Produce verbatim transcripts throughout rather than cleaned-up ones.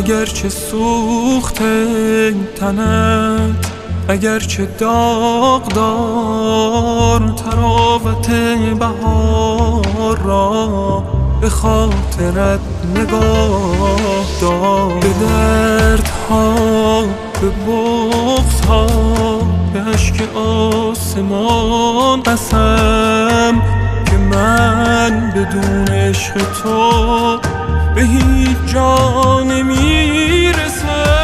اگرچه سوخته تنت، اگرچه داغدار تراوت بهار را به خاطرت نگاه دار. به دردها، به بغضها، به اشک آسمان قسم که من بدون عشق تو به هیچ جا نمیرسم.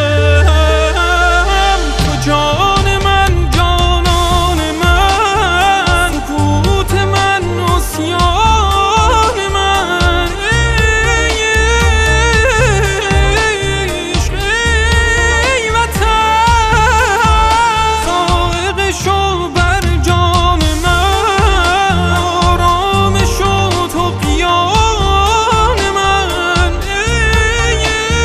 تو جان من، جانان من، سکوت من، نسیان من. ای عشق، ای وطن، سائق شو بر جان من، آرام شو تو قیان من. ای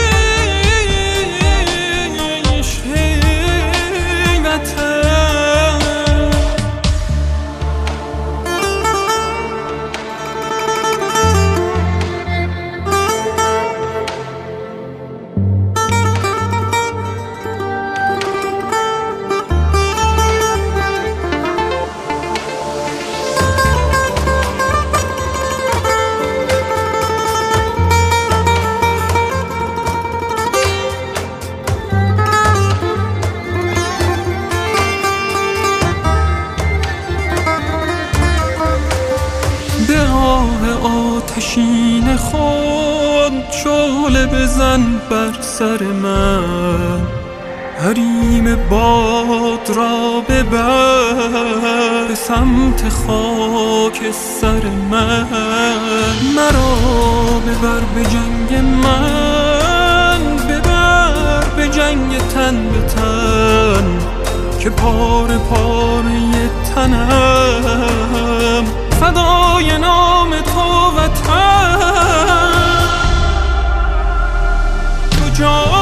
عشق، ای وطن. به آه آتشین خود شعله بزن بر سر من، حریم باد را ببر به سمت خاک سر من. مرا ببر به جنگ من، ببر به جنگ تن به تن، که پاره پاره تنم فدای نام تو وطن. تو جان